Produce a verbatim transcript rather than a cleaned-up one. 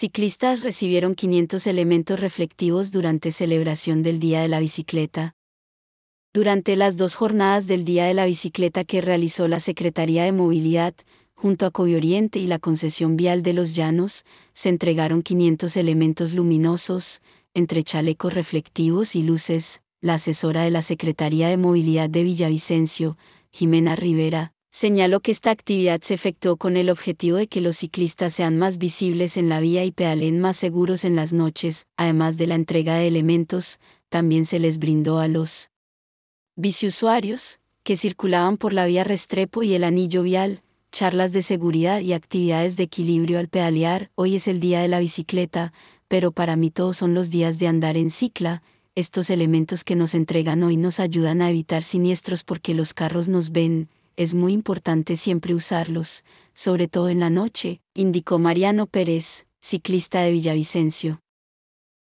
Ciclistas recibieron quinientos elementos reflectivos durante celebración del Día de la Bicicleta. Durante las dos jornadas del Día de la Bicicleta que realizó la Secretaría de Movilidad, junto a Covioriente y la Concesión Vial de los Llanos, se entregaron quinientos elementos luminosos, entre chalecos reflectivos y luces. La asesora de la Secretaría de Movilidad de Villavicencio, Jimena Rivera, señaló que esta actividad se efectuó con el objetivo de que los ciclistas sean más visibles en la vía y pedaleen más seguros en las noches. Además de la entrega de elementos, también se les brindó a los biciusuarios, que circulaban por la vía Restrepo y el anillo vial, charlas de seguridad y actividades de equilibrio al pedalear. Hoy es el día de la bicicleta, pero para mí todos son los días de andar en cicla. Estos elementos que nos entregan hoy nos ayudan a evitar siniestros porque los carros nos ven. Es muy importante siempre usarlos, sobre todo en la noche, indicó Mariano Pérez, ciclista de Villavicencio.